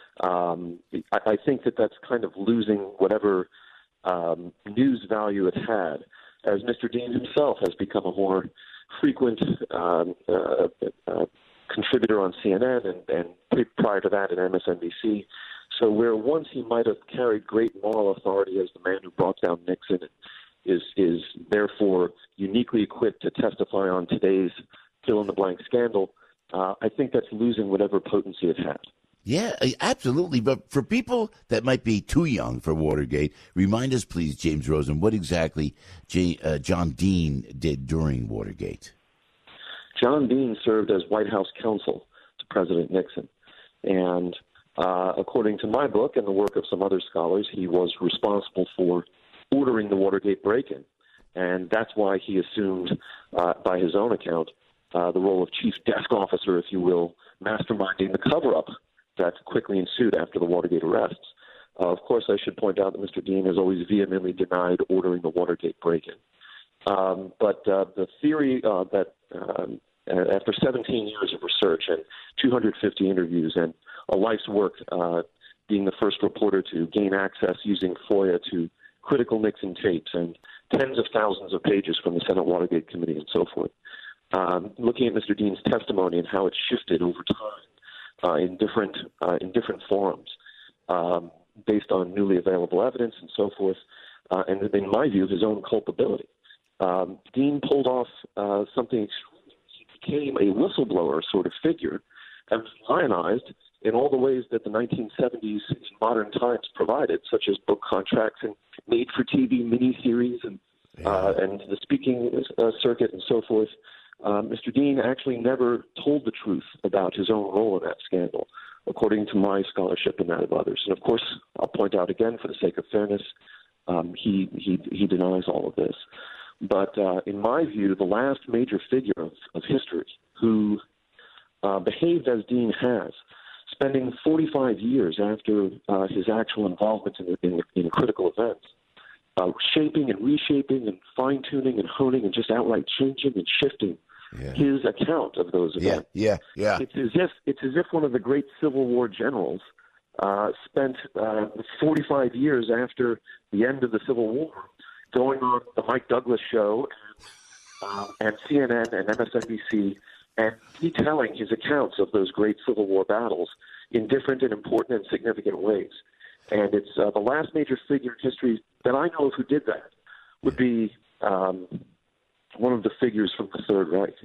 Um, I, I think that that's kind of losing whatever um, news value it had, as Mister Dean himself has become a more frequent um, uh, uh, contributor on C N N and, and prior to that at M S N B C. So where once he might have carried great moral authority as the man who brought down Nixon, is is therefore uniquely equipped to testify on today's fill-in-the-blank scandal, uh, I think that's losing whatever potency it had. Yeah, absolutely. But for people that might be too young for Watergate, remind us, please, James Rosen, what exactly J, uh, John Dean did during Watergate. John Dean served as White House counsel to President Nixon. And uh, according to my book and the work of some other scholars, he was responsible for ordering the Watergate break-in. And that's why he assumed, uh, by his own account, uh, the role of chief desk officer, if you will, masterminding the cover-up that quickly ensued after the Watergate arrests. Uh, of course, I should point out that Mister Dean has always vehemently denied ordering the Watergate break-in. Um, but uh, the theory uh, that um, after seventeen years of research and two hundred fifty interviews and a life's work, uh, being the first reporter to gain access using FOIA to critical Nixon tapes and tens of thousands of pages from the Senate Watergate Committee and so forth, um, looking at Mister Dean's testimony and how it shifted over time, Uh, in different uh, in different forums, um, based on newly available evidence and so forth, uh, and in my view, his own culpability. Um, Dean pulled off uh, something extraordinary. He became a whistleblower sort of figure and was lionized in all the ways that the nineteen seventies in modern times provided, such as book contracts and made-for-T V miniseries and uh, and the speaking uh, circuit and so forth. Uh, Mister Dean actually never told the truth about his own role in that scandal, according to my scholarship and that of others. And of course, I'll point out again, for the sake of fairness, um, he, he he denies all of this. But uh, in my view, the last major figure of, of history who uh, behaved as Dean has, spending forty-five years after uh, his actual involvement in, in, in critical events, uh, shaping and reshaping and fine-tuning and honing and just outright changing and shifting yeah. his account of those events. Yeah, yeah, yeah. It's as if it's as if one of the great Civil War generals uh, spent uh, forty-five years after the end of the Civil War going on the Mike Douglas show and, uh, and C N N and M S N B C and retelling his accounts of those great Civil War battles in different and important and significant ways. And it's uh, the last major figure in history that I know of who did that would be um, one of the figures from the Third Reich,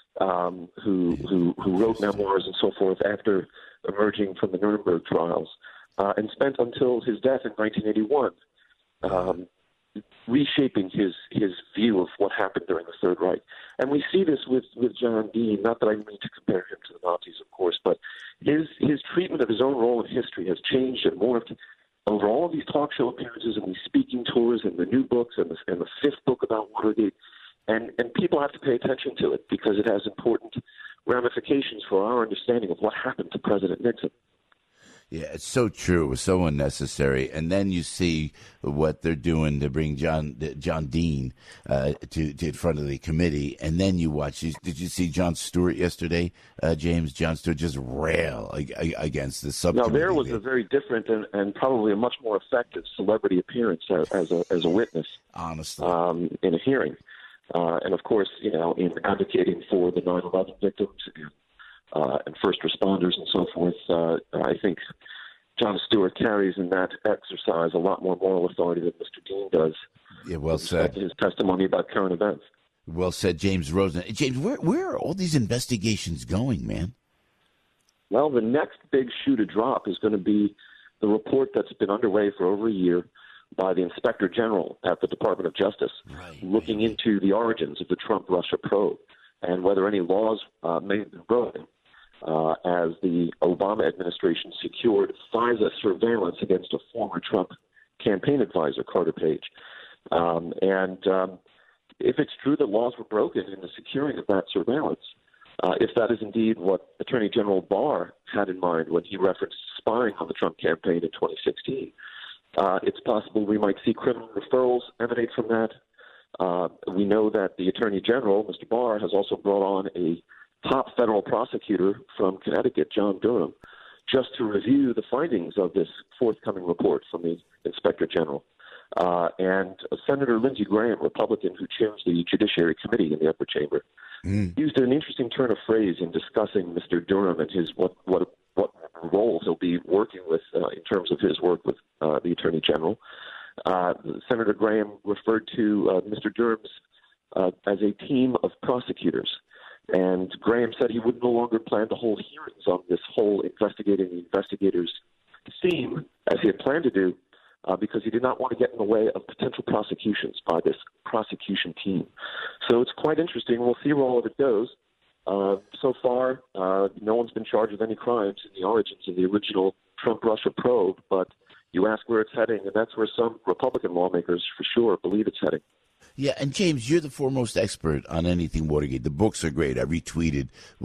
um, who, who who wrote memoirs and so forth after emerging from the Nuremberg trials, uh, and spent until his death in nineteen eighty-one um, reshaping his his view of what happened during the Third Reich. And we see this with, with John Dean, not that I mean to compare him to the Nazis, of course, but his his treatment of his own role in history has changed and morphed over all of these talk show appearances and these speaking tours and the new books and the, and the fifth book about Watergate. And, and people have to pay attention to it because it has important ramifications for our understanding of what happened to President Nixon. Yeah, it's so true. It was so unnecessary. And then you see what they're doing to bring John John Dean uh, to, to in front of the committee. And then you watch. Did you see Jon Stewart yesterday, uh, James? Jon Stewart just rail against the subcommittee. Now, there was a very different and, and probably a much more effective celebrity appearance as a, as a witness. Honestly. Um, in a hearing. Uh, and, of course, you know, in advocating for the nine eleven victims and Uh, and first responders and so forth, uh, I think Jon Stewart carries in that exercise a lot more moral authority than Mister Dean does. Yeah, well said. His testimony about current events. Well said, James Rosen. James, where where are all these investigations going, man? Well, the next big shoe to drop is going to be the report that's been underway for over a year by the Inspector General at the Department of Justice, right, looking right. into the origins of the Trump-Russia probe and whether any laws uh, may have been broken. Uh, as the Obama administration secured FISA surveillance against a former Trump campaign advisor, Carter Page. Um, and um, if it's true that laws were broken in the securing of that surveillance, uh, if that is indeed what Attorney General Barr had in mind when he referenced spying on the Trump campaign in twenty sixteen, uh, it's possible we might see criminal referrals emanate from that. Uh, we know that the Attorney General, Mister Barr, has also brought on a top federal prosecutor from Connecticut, John Durham, just to review the findings of this forthcoming report from the Inspector General. Uh, and uh, Senator Lindsey Graham, Republican, who chairs the Judiciary Committee in the upper chamber, mm. used an interesting turn of phrase in discussing Mister Durham and his what what what role he'll be working with uh, in terms of his work with uh, the Attorney General. Uh, Senator Graham referred to uh, Mister Durham's uh, as a team of prosecutors. And Graham said he would no longer plan to hold hearings on this whole investigating the investigators theme, as he had planned to do, uh, because he did not want to get in the way of potential prosecutions by this prosecution team. So it's quite interesting. We'll see where all of it goes. Uh, so far, uh, no one's been charged with any crimes in the origins of the original Trump-Russia probe, but you ask where it's heading, and that's where some Republican lawmakers for sure believe it's heading. Yeah, and James, you're the foremost expert on anything Watergate. The books are great. I retweeted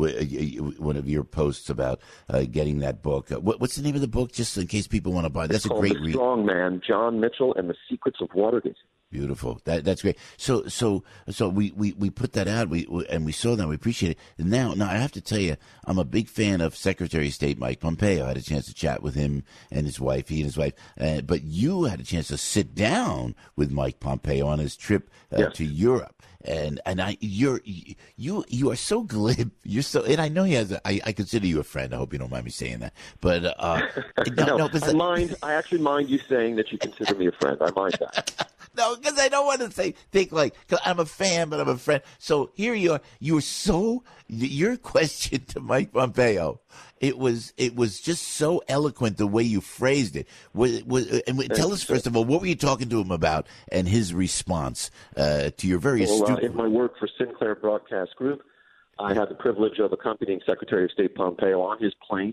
one of your posts about uh, getting that book. Uh, what, what's the name of the book, just in case people want to buy it? That's it's a great read. read. Strong Man, John Mitchell and the Secrets of Watergate. Beautiful. That that's great. So so so we, we, we put that out. We, we and we saw that. We appreciate it. And now now I have to tell you, I'm a big fan of Secretary of State Mike Pompeo. I had a chance to chat with him and his wife. He and his wife. Uh, but you had a chance to sit down with Mike Pompeo on his trip uh, yes. to Europe. And and I you're you you are so glib. You're so and I know he has. A, I, I consider you a friend. I hope you don't mind me saying that. But uh, no, no, no, but I mind. I actually mind you saying that you consider me a friend. I mind that. No, because I don't want to say think like cause I'm a fan, but I'm a friend. So here you are. You were so your question to Mike Pompeo. It was it was just so eloquent the way you phrased it. Was, was, and tell us first of all, what were you talking to him about, and his response uh, to your very well, astute. Uh, in my work for Sinclair Broadcast Group, I had the privilege of accompanying Secretary of State Pompeo on his plane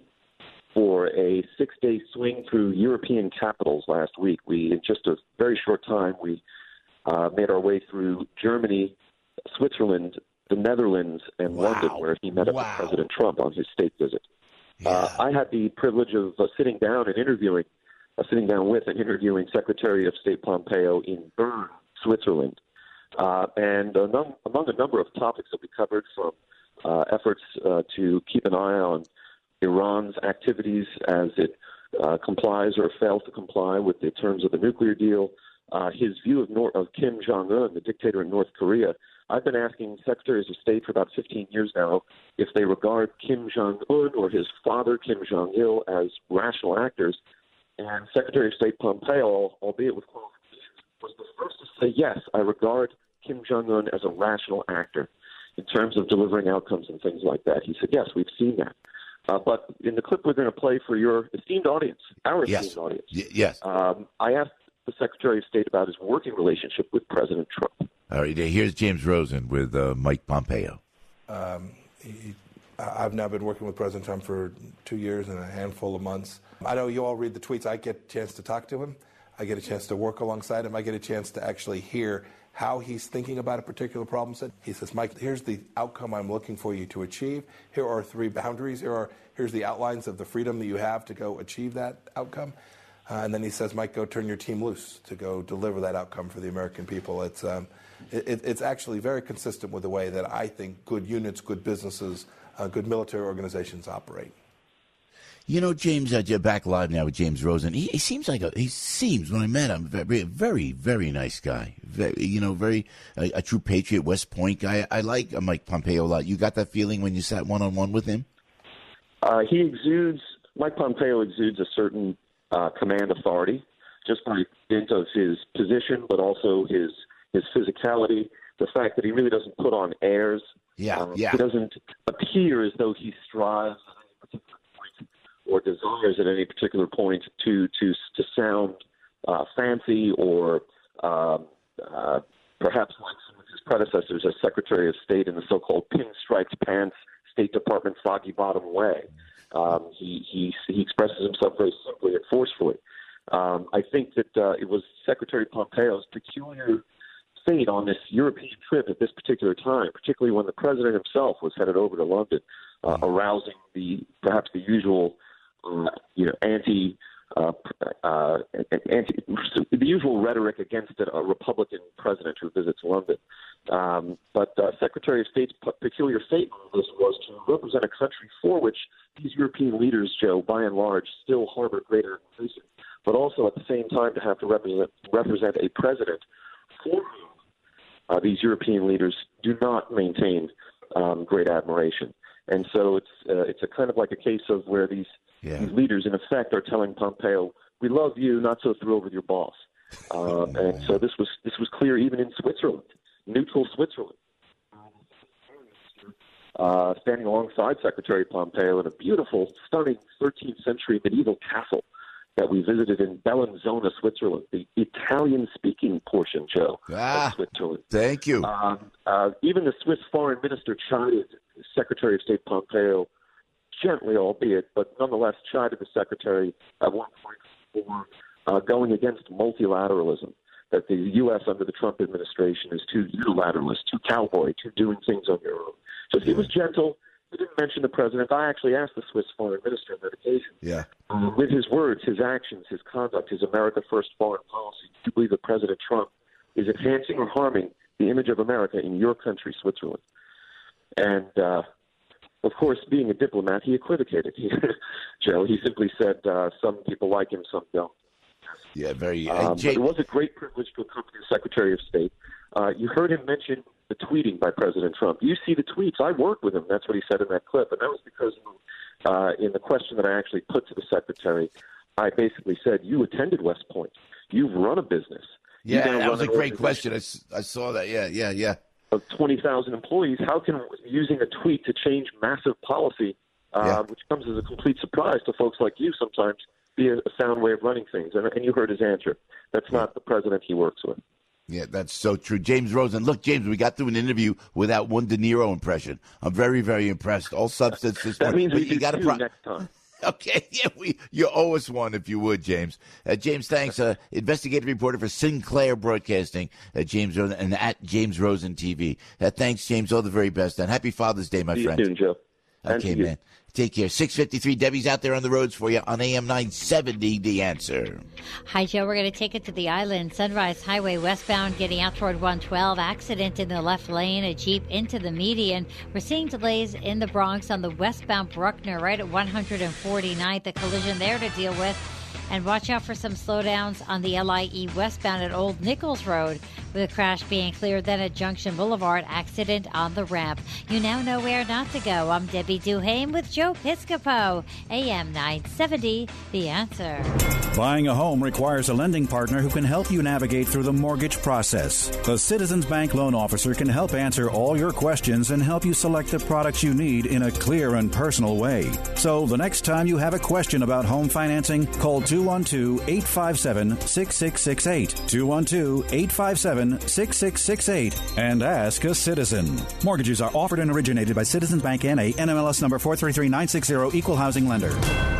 for a six-day swing through European capitals last week. We, in just a very short time, we uh, made our way through Germany, Switzerland, the Netherlands, and wow. London, where he met up wow. with President Trump on his state visit. Yeah. Uh, I had the privilege of uh, sitting down and interviewing, uh, sitting down with and interviewing Secretary of State Pompeo in Bern, Switzerland. Uh, and among, among a number of topics that we covered, from uh, efforts uh, to keep an eye on Iran's activities as it uh, complies or fails to comply with the terms of the nuclear deal, uh, his view of, Nor- of Kim Jong-un, the dictator in North Korea. I've been asking secretaries of state for about fifteen years now if they regard Kim Jong-un or his father, Kim Jong-il, as rational actors. And Secretary of State Pompeo, albeit with qualifications, was the first to say, yes, I regard Kim Jong-un as a rational actor in terms of delivering outcomes and things like that. He said, yes, we've seen that. Uh, but in the clip we're going to play for your esteemed audience, our yes. esteemed audience, y- yes, um, I asked the Secretary of State about his working relationship with President Trump. All right, here's James Rosen with uh, Mike Pompeo. Um, he, I've now been working with President Trump for two years and a handful of months. I know you all read the tweets. I get a chance to talk to him. I get a chance to work alongside him. I get a chance to actually hear how he's thinking about a particular problem set. He says, Mike, here's the outcome I'm looking for you to achieve. Here are three boundaries. Here are here's the outlines of the freedom that you have to go achieve that outcome. Uh, and then he says, Mike, go turn your team loose to go deliver that outcome for the American people. It's um, it, it's actually very consistent with the way that I think good units, good businesses, uh, good military organizations operate. You know, James, uh, you're back live now with James Rosen. He, he seems like a, he seems, when I met him, very, very, very nice guy. Very, you know, very, a, a true patriot, West Point guy. I like uh, Mike Pompeo a lot. You got that feeling when you sat one-on-one with him? Uh, he exudes, Mike Pompeo exudes a certain uh, command authority, just by dint of his position, but also his his physicality, the fact that he really doesn't put on airs. Yeah, um, yeah. He doesn't appear as though he strives or desires at any particular point to to to sound uh, fancy or um, uh, perhaps like some of his predecessors as Secretary of State in the so-called pinstriped pants State Department foggy bottom way. Um, he, he he expresses himself very simply and forcefully. Um, I think that uh, it was Secretary Pompeo's peculiar fate on this European trip at this particular time, particularly when the president himself was headed over to London, uh, arousing the perhaps the usual Uh, you know, anti, uh, uh, anti, the usual rhetoric against a, a Republican president who visits London. Um, but uh, Secretary of State's peculiar fate on this was to represent a country for which these European leaders, Joe, by and large, still harbor great admiration, but also at the same time to have to represent represent a president for whom uh, these European leaders do not maintain um, great admiration. And so it's uh, it's a kind of like a case of where these Yeah. These leaders, in effect, are telling Pompeo, "We love you, not so thrilled with your boss." Uh, and so this was this was clear even in Switzerland, neutral Switzerland, uh, standing alongside Secretary Pompeo in a beautiful, stunning thirteenth century medieval castle that we visited in Bellinzona, Switzerland, the Italian-speaking portion, Joe, ah, of Switzerland. Thank you. Um, uh, even the Swiss foreign minister chided Secretary of State Pompeo, gently, albeit, but nonetheless chided the secretary at one point for uh, going against multilateralism, that the U S under the Trump administration is too unilateralist, too cowboy, too doing things on your own. So he was gentle. He didn't mention the president. I actually asked the Swiss foreign minister on that occasion, yeah. uh, with his words, his actions, his conduct, his America First foreign policy, do you believe that President Trump is enhancing or harming the image of America in your country, Switzerland? And uh Of course, being a diplomat, he equivocated. Joe, he simply said uh, some people like him, some don't. Yeah, very. Uh, um, Jay- but it was a great privilege to accompany the Secretary of State. Uh, you heard him mention the tweeting by President Trump. You see the tweets. I worked with him. That's what he said in that clip. And that was because uh, in the question that I actually put to the Secretary, I basically said, you attended West Point. You've run a business. You yeah, now that run was a an great question. I, s- I saw that. Yeah, yeah, yeah. Of twenty thousand employees, how can using a tweet to change massive policy, uh, Yeah. which comes as a complete surprise to folks like you sometimes, be a, a sound way of running things? And, and you heard his answer. That's not the president he works with. Yeah, that's so true. James Rosen. Look, James, we got through an interview without one De Niro impression. I'm very, very impressed. All substance. This that one. means But we you do got two pro- next time. Okay, yeah, we you owe us one if you would, James. Uh, James, thanks. Uh, investigative reporter for Sinclair Broadcasting, uh, James Rosen, and at James Rosen T V. Uh, thanks, James. All the very best, and happy Father's Day, my See friend. you soon, Joe. Okay, man. Take care. six fifty-three, Debbie's out there on the roads for you on A M nine seventy, The Answer. Hi, Joe. We're going to take it to the island. Sunrise Highway westbound getting out toward one twelve. Accident in the left lane. A Jeep into the median. We're seeing delays in the Bronx on the westbound Bruckner right at one forty-ninth. A collision there to deal with. And watch out for some slowdowns on the L I E westbound at Old Nichols Road, with a crash being cleared. Then at Junction Boulevard, accident on the ramp. You now know where not to go. I'm Debbie Duhame with Joe Piscopo, A M nine seventy, The Answer. Buying a home requires a lending partner who can help you navigate through the mortgage process. The Citizens Bank loan officer can help answer all your questions and help you select the products you need in a clear and personal way. So the next time you have a question about home financing, call two two one two, eight five seven, six six six eight. two one two, eight five seven, six six six eight. And ask a citizen. Mortgages are offered and originated by Citizens Bank N A, N M L S number four three three nine six zero, Equal Housing Lender.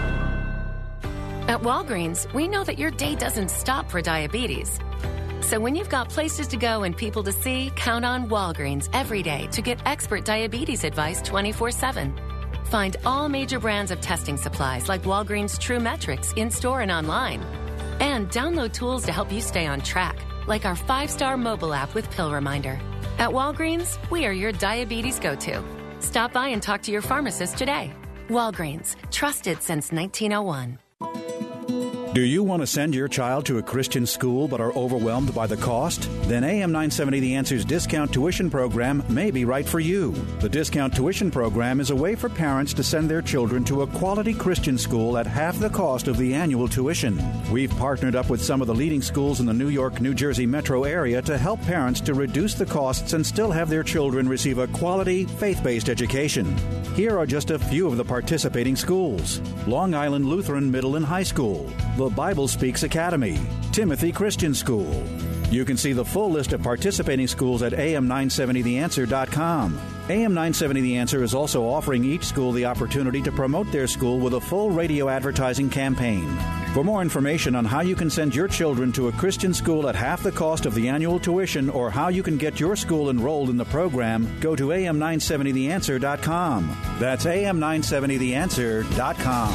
At Walgreens, we know that your day doesn't stop for diabetes. So when you've got places to go and people to see, count on Walgreens every day to get expert diabetes advice twenty-four seven. Find all major brands of testing supplies like Walgreens True Metrics in-store and online. And download tools to help you stay on track, like our five-star mobile app with Pill Reminder. At Walgreens, we are your diabetes go-to. Stop by and talk to your pharmacist today. Walgreens, trusted since nineteen oh one. Do you want to send your child to a Christian school but are overwhelmed by the cost? Then A M nine seventy The Answer's discount tuition program may be right for you. The discount tuition program is a way for parents to send their children to a quality Christian school at half the cost of the annual tuition. We've partnered up with some of the leading schools in the New York, New Jersey metro area to help parents to reduce the costs and still have their children receive a quality, faith-based education. Here are just a few of the participating schools: Long Island Lutheran Middle and High School, the Bible Speaks Academy, Timothy Christian School. You can see the full list of participating schools at A M nine seventy the answer dot com. A M nine seventy The Answer is also offering each school the opportunity to promote their school with a full radio advertising campaign. For more information on how you can send your children to a Christian school at half the cost of the annual tuition or how you can get your school enrolled in the program, go to A M nine seventy the answer dot com. That's A M nine seventy the answer dot com.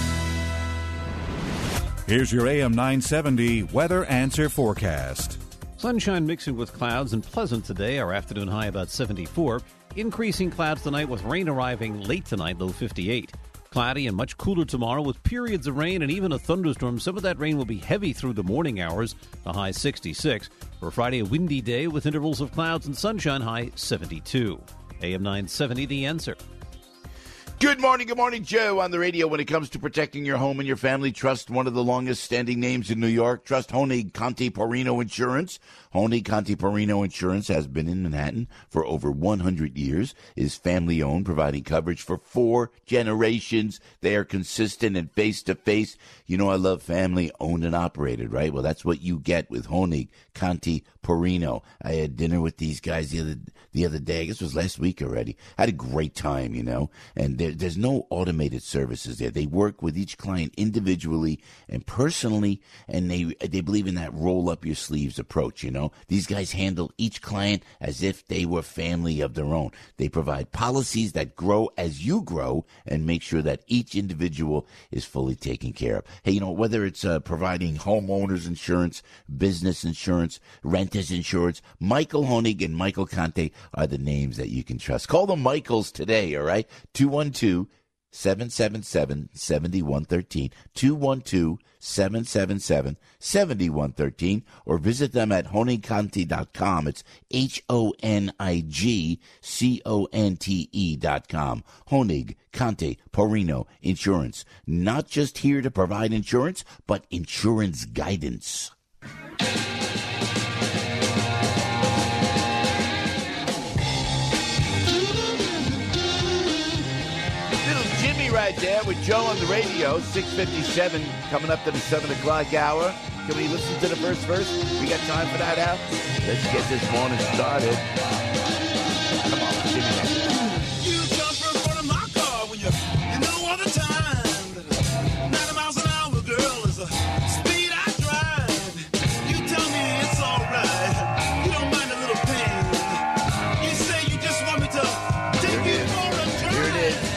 Here's your A M nine seventy weather answer forecast. Sunshine mixing with clouds and pleasant today. Our afternoon high about seventy-four. Increasing clouds tonight with rain arriving late tonight, low fifty-eight. Cloudy and much cooler tomorrow with periods of rain and even a thunderstorm. Some of that rain will be heavy through the morning hours, the high sixty-six. For Friday, a windy day with intervals of clouds and sunshine, high seventy-two. A M nine seventy, The Answer. Good morning, good morning, Joe. On the radio, when it comes to protecting your home and your family, trust one of the longest-standing names in New York. Trust Honig Conti Porino Insurance. Honig Conti Porino Insurance has been in Manhattan for over one hundred years, is family-owned, providing coverage for four generations. They are consistent and face-to-face. You know I love family-owned and operated, right? Well, that's what you get with Honig Conti Porino. I had dinner with these guys the other the other day. I guess it was last week already. I had a great time, you know, and there, there's no automated services there. They work with each client individually and personally, and they they believe in that roll-up-your-sleeves approach, you know. These guys handle each client as if they were family of their own. They provide policies that grow as you grow and make sure that each individual is fully taken care of. Hey, you know, whether it's uh, providing homeowners insurance, business insurance, renters insurance, Michael Honig and Michael Conte are the names that you can trust. Call the Michaels today, all right? two one two, seven seven seven, seven one one three, two one two, seven seven seven, seven one one three, or visit them at honig conti dot com. It's H O N I G C O N T E dot com. Honig Conti Porino Insurance. Not just here to provide insurance, but insurance guidance. Right there with Joe on the radio, six fifty-seven, coming up to the seven o'clock hour. Can we listen to the first verse? We got time for that, Al? Let's get this morning started. Come on, Jimmy. You jump in front of my car when you, you know all the time that ninety miles an hour, girl, is the speed I drive. You tell me it's all right. You don't mind a little pain. You say you just want me to take you for a drive. Here it is.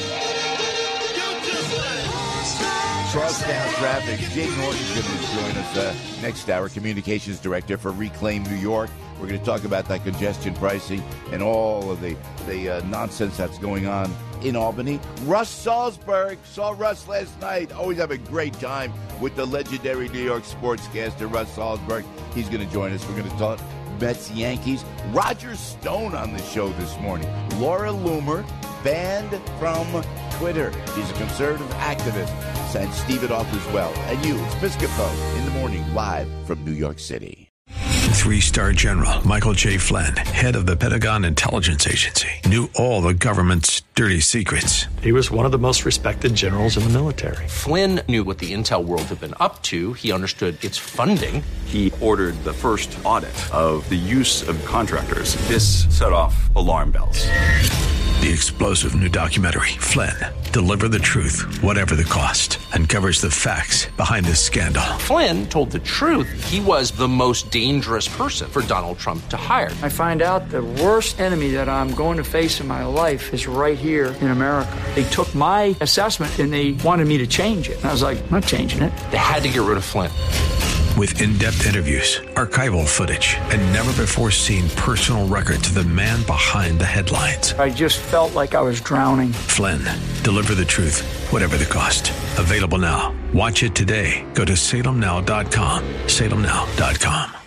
Crosstown traffic. Jay Norton's going to join us uh, next hour, Communications Director for Reclaim New York. We're going to talk about that congestion pricing and all of the, the uh, nonsense that's going on in Albany. Russ Salzberg. Saw Russ last night. Always have a great time with the legendary New York sportscaster, Russ Salzberg. He's going to join us. We're going to talk Mets, Yankees. Roger Stone on the show this morning. Laura Loomer, banned from Twitter. She's a conservative activist. And Steve it off as well. And you, it's Piscopo in the morning, live from New York City. Three-star general Michael J. Flynn, head of the Pentagon Intelligence Agency, knew all the government's dirty secrets. He was one of the most respected generals in the military. Flynn knew what the intel world had been up to. He understood its funding. He ordered the first audit of the use of contractors. This set off alarm bells. The explosive new documentary, Flynn, Deliver the Truth, Whatever the Cost, uncovers the facts behind this scandal. Flynn told the truth. He was the most dangerous person for Donald Trump to hire. I find out the worst enemy that I'm going to face in my life is right here in America. They took my assessment and they wanted me to change it. And I was like, I'm not changing it. They had to get rid of Flynn. With in-depth interviews, archival footage, and never-before-seen personal records of the man behind the headlines. I just felt like I was drowning. Flynn, Deliver the Truth, Whatever the Cost. Available now. Watch it today. Go to salem now dot com. salem now dot com.